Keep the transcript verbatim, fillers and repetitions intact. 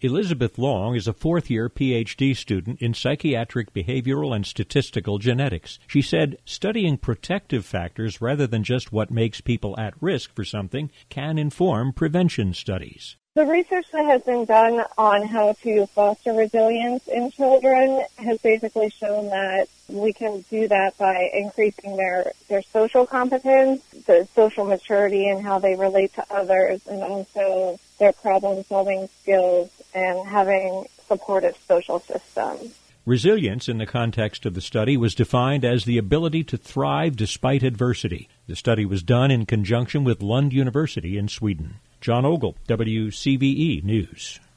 Elizabeth Long is a fourth-year P H D student in psychiatric behavioral and statistical genetics. She said studying protective factors rather than just what makes people at risk for something can inform prevention studies. The research that has been done on how to foster resilience in children has basically shown that we can do that by increasing their, their social competence, the social maturity and how they relate to others, and also their problem-solving skills and having supportive social systems. Resilience in the context of the study was defined as the ability to thrive despite adversity. The study was done in conjunction with Lund University in Sweden. John Ogle, W C V E News.